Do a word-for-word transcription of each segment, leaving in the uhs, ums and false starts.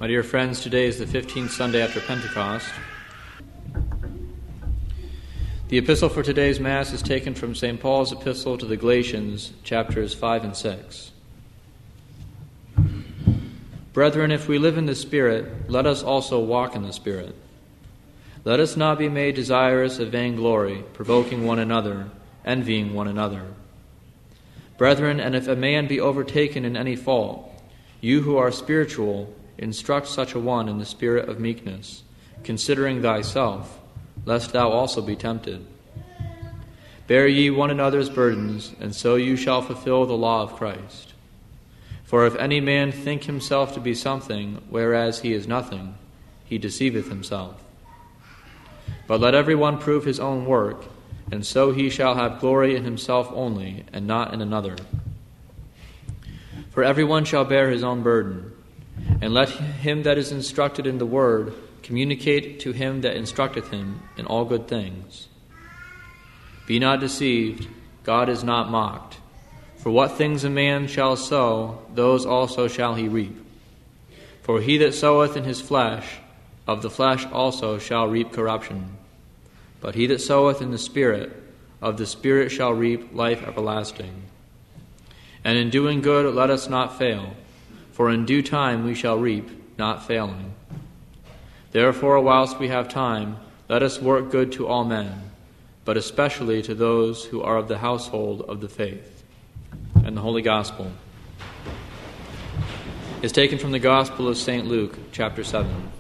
My dear friends, today is the fifteenth Sunday after Pentecost. The epistle for today's Mass is taken from Saint Paul's epistle to the Galatians, chapters five and six. Brethren, if we live in the Spirit, let us also walk in the Spirit. Let us not be made desirous of vainglory, provoking one another, envying one another. Brethren, and if a man be overtaken in any fault, you who are spiritual, instruct such a one in the spirit of meekness, considering thyself, lest thou also be tempted. Bear ye one another's burdens, and so you shall fulfill the law of Christ. For if any man think himself to be something, whereas he is nothing, he deceiveth himself. But let every one prove his own work, and so he shall have glory in himself only, and not in another. For every one shall bear his own burden, and let him that is instructed in the word communicate to him that instructeth him in all good things. Be not deceived, God is not mocked. For what things a man shall sow, those also shall he reap. For he that soweth in his flesh, of the flesh also shall reap corruption. But he that soweth in the Spirit, of the Spirit shall reap life everlasting. And in doing good let us not fail, for in due time we shall reap, not failing. Therefore, whilst we have time, let us work good to all men, but especially to those who are of the household of the faith. And the Holy Gospel is taken from the Gospel of Saint Luke, chapter seven.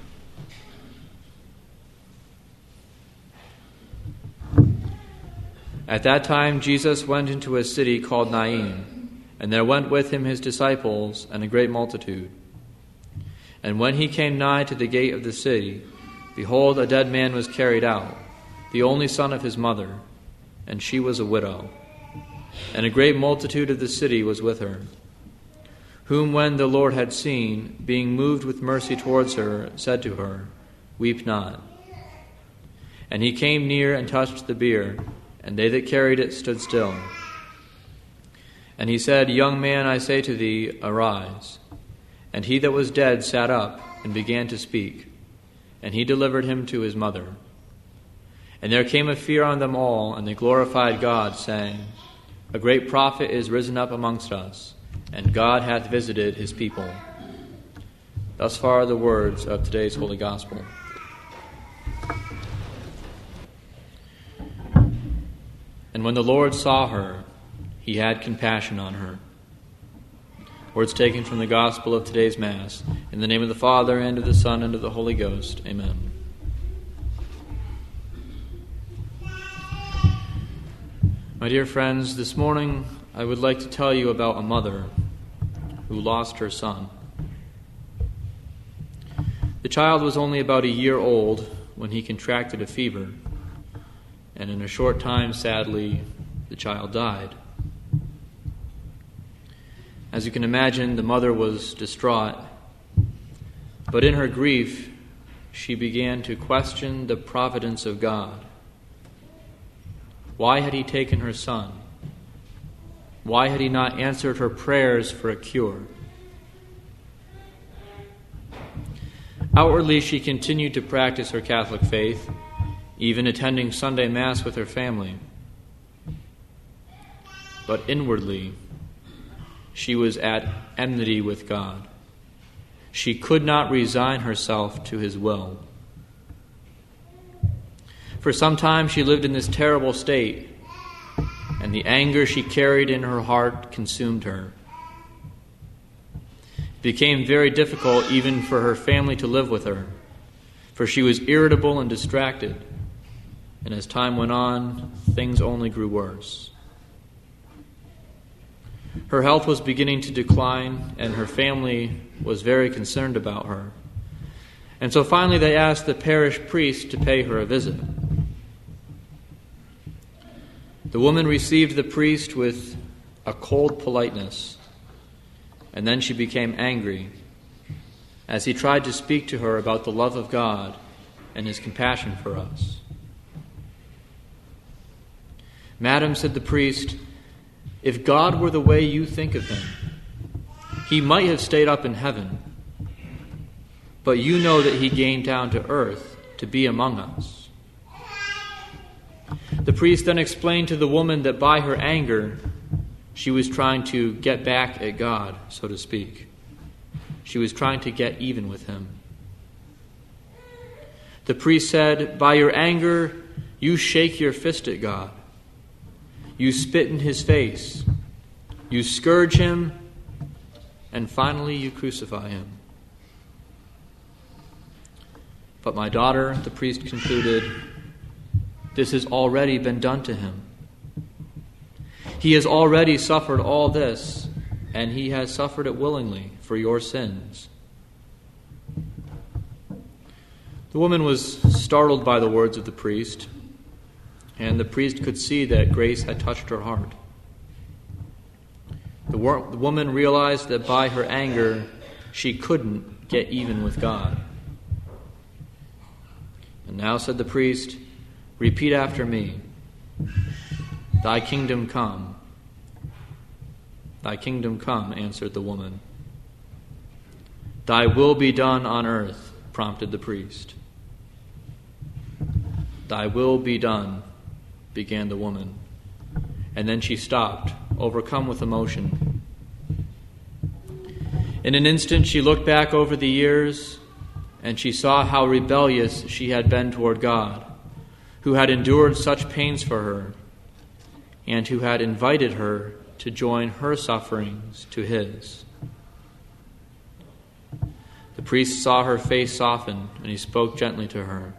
At that time Jesus went into a city called Nain, and there went with him his disciples and a great multitude. And when he came nigh to the gate of the city, behold, a dead man was carried out, the only son of his mother, and she was a widow. And a great multitude of the city was with her, whom when the Lord had seen, being moved with mercy towards her, said to her, Weep not. And he came near and touched the bier, and they that carried it stood still. And he said, Young man, I say to thee, arise. And he that was dead sat up and began to speak, and he delivered him to his mother. And there came a fear on them all, and they glorified God, saying, A great prophet is risen up amongst us, and God hath visited his people. Thus far the words of today's Holy Gospel. And when the Lord saw her, he had compassion on her. Words taken from the Gospel of today's Mass. In the name of the Father, and of the Son, and of the Holy Ghost. Amen. My dear friends, this morning I would like to tell you about a mother who lost her son. The child was only about a year old when he contracted a fever, and in a short time, sadly, the child died. As you can imagine, the mother was distraught, but in her grief, she began to question the providence of God. Why had he taken her son? Why had he not answered her prayers for a cure? Outwardly, she continued to practice her Catholic faith, even attending Sunday Mass with her family. But inwardly, she was at enmity with God. She could not resign herself to his will. For some time she lived in this terrible state, and the anger she carried in her heart consumed her. It became very difficult even for her family to live with her, for she was irritable and distracted, and as time went on, things only grew worse. Her health was beginning to decline, and her family was very concerned about her. And so finally they asked the parish priest to pay her a visit. The woman received the priest with a cold politeness, and then she became angry as he tried to speak to her about the love of God and his compassion for us. Madam, said the priest, if God were the way you think of him, he might have stayed up in heaven. but you know that he came down to earth to be among us." The priest then explained to the woman that by her anger, she was trying to get back at God, so to speak. She was trying to get even with him. The priest said, "By your anger, you shake your fist at God. You spit in his face. You scourge him, and finally you crucify him." "But my daughter," the priest concluded, "this has already been done to him. He has already suffered all this, and he has suffered it willingly for your sins." The woman was startled by the words of the priest, and the priest could see that grace had touched her heart. The, wo- the woman realized that by her anger, she couldn't get even with God. "And now," said the priest, "repeat after me. Thy kingdom come." "Thy kingdom come," answered the woman. "Thy will be done on earth," prompted the priest. "Thy will be done," began the woman, and then she stopped, overcome with emotion. In an instant she looked back over the years, and she saw how rebellious she had been toward God, who had endured such pains for her, and who had invited her to join her sufferings to his. The priest saw her face soften, and he spoke gently to her.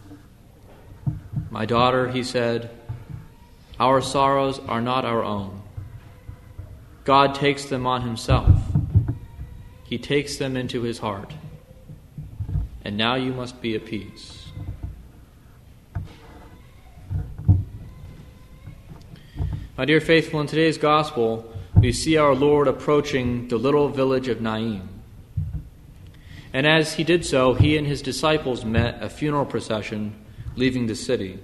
"My daughter," he said, "our sorrows are not our own. God takes them on himself. He takes them into his heart. And now you must be at peace." My dear faithful, in today's gospel, we see our Lord approaching the little village of Nain. And as he did so, he and his disciples met a funeral procession leaving the city.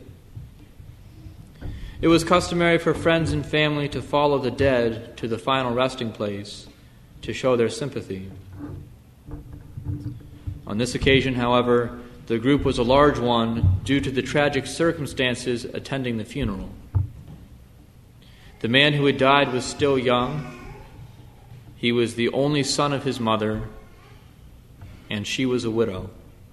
It was customary for friends and family to follow the dead to the final resting place to show their sympathy. On this occasion, however, the group was a large one due to the tragic circumstances attending the funeral. The man who had died was still young. He was the only son of his mother, and she was a widow.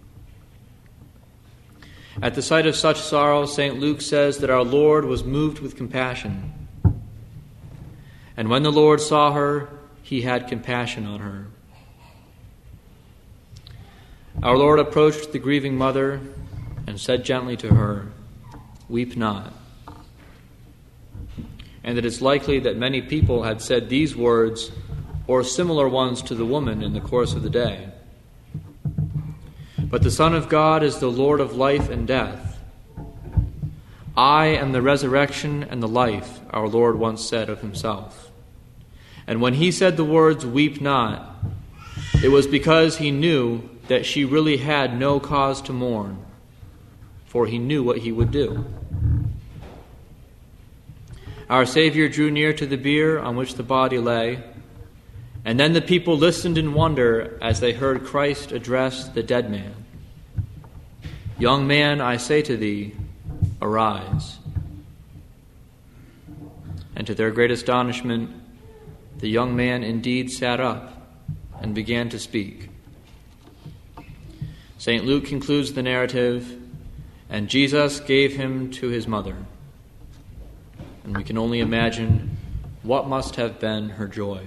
At the sight of such sorrow, Saint Luke says that our Lord was moved with compassion. And when the Lord saw her, he had compassion on her. Our Lord approached the grieving mother and said gently to her, "Weep not." And it is likely that many people had said these words or similar ones to the woman in the course of the day. But the Son of God is the Lord of life and death. "I am the resurrection and the life," our Lord once said of himself. And when he said the words, "Weep not," it was because he knew that she really had no cause to mourn, for he knew what he would do. Our Savior drew near to the bier on which the body lay, and then the people listened in wonder as they heard Christ address the dead man. "Young man, I say to thee, arise." And to their great astonishment, the young man indeed sat up and began to speak. Saint Luke concludes the narrative, "And Jesus gave him to his mother." And we can only imagine what must have been her joy.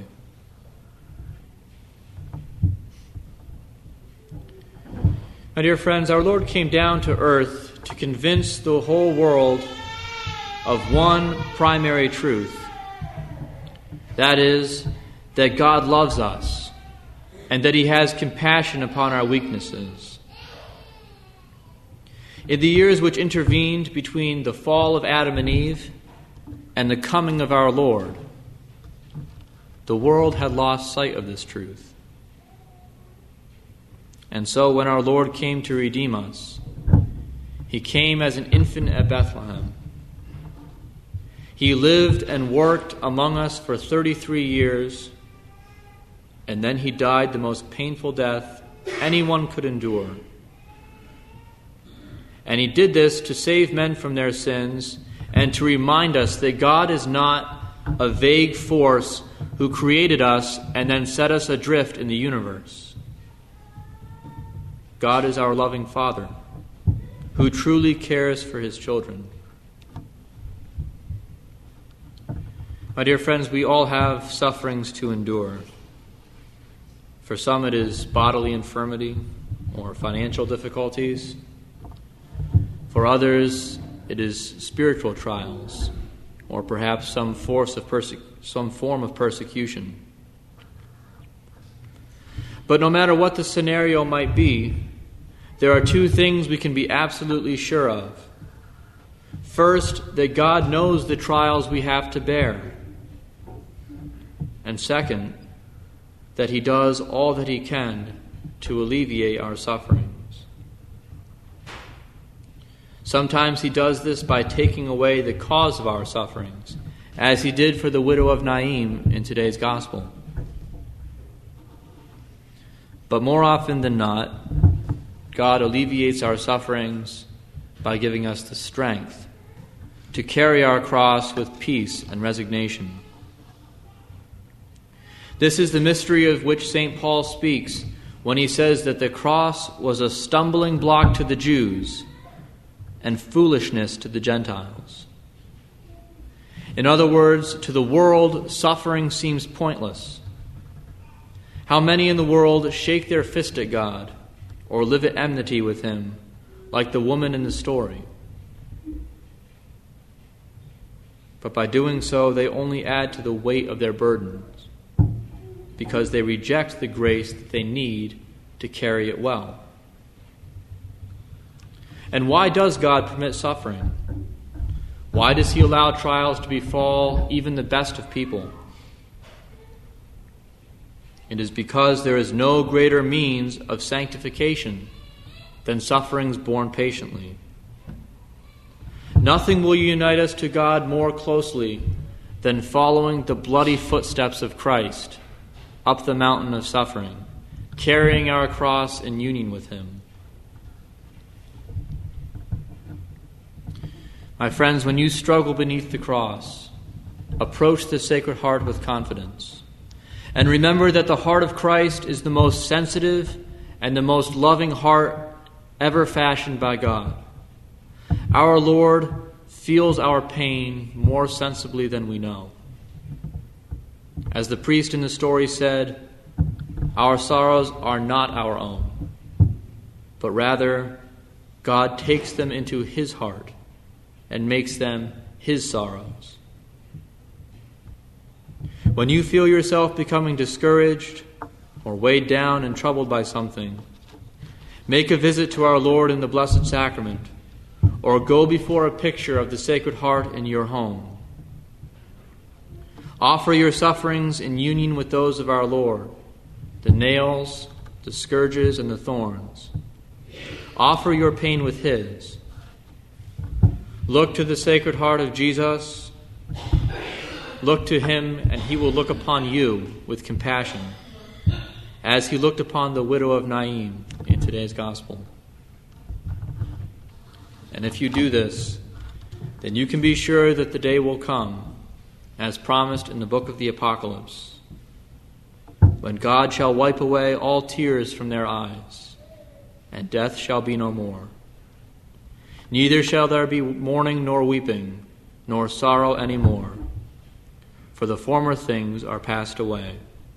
My dear friends, our Lord came down to earth to convince the whole world of one primary truth. That is, that God loves us and that he has compassion upon our weaknesses. In the years which intervened between the fall of Adam and Eve and the coming of our Lord, the world had lost sight of this truth. And so when our Lord came to redeem us, he came as an infant at Bethlehem. He lived and worked among us for thirty-three years, and then he died the most painful death anyone could endure. And he did this to save men from their sins and to remind us that God is not a vague force who created us and then set us adrift in the universe. God is our loving Father who truly cares for his children. My dear friends, we all have sufferings to endure. For some it is bodily infirmity or financial difficulties. For others it is spiritual trials or perhaps some force of perse- some form of persecution. But no matter what the scenario might be, there are two things we can be absolutely sure of. First, that God knows the trials we have to bear. And second, that he does all that he can to alleviate our sufferings. Sometimes he does this by taking away the cause of our sufferings, as he did for the widow of Naim in today's gospel. But more often than not, God alleviates our sufferings by giving us the strength to carry our cross with peace and resignation. This is the mystery of which Saint Paul speaks when he says that the cross was a stumbling block to the Jews and foolishness to the Gentiles. In other words, to the world, suffering seems pointless. How many in the world shake their fist at God or live at enmity with him, like the woman in the story? But by doing so, they only add to the weight of their burdens, because they reject the grace that they need to carry it well. And why does God permit suffering? Why does he allow trials to befall even the best of people? It is because there is no greater means of sanctification than sufferings borne patiently. Nothing will unite us to God more closely than following the bloody footsteps of Christ up the mountain of suffering, carrying our cross in union with him. My friends, when you struggle beneath the cross, approach the Sacred Heart with confidence. And remember that the heart of Christ is the most sensitive and the most loving heart ever fashioned by God. Our Lord feels our pain more sensibly than we know. As the priest in the story said, our sorrows are not our own, but rather God takes them into his heart and makes them his sorrows. When you feel yourself becoming discouraged or weighed down and troubled by something, make a visit to our Lord in the Blessed Sacrament, or go before a picture of the Sacred Heart in your home. Offer your sufferings in union with those of our Lord, the nails, the scourges, and the thorns. Offer your pain with his. Look to the Sacred Heart of Jesus. Look to him, and he will look upon you with compassion, as he looked upon the widow of Naim in today's gospel. And if you do this, then you can be sure that the day will come, as promised in the book of the Apocalypse, when God shall wipe away all tears from their eyes, and death shall be no more. Neither shall there be mourning nor weeping, nor sorrow any more, for the former things are passed away.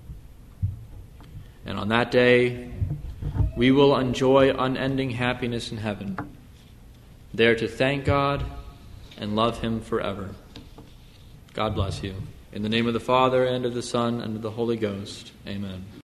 And on that day, we will enjoy unending happiness in heaven, there to thank God and love him forever. God bless you. In the name of the Father, and of the Son, and of the Holy Ghost. Amen.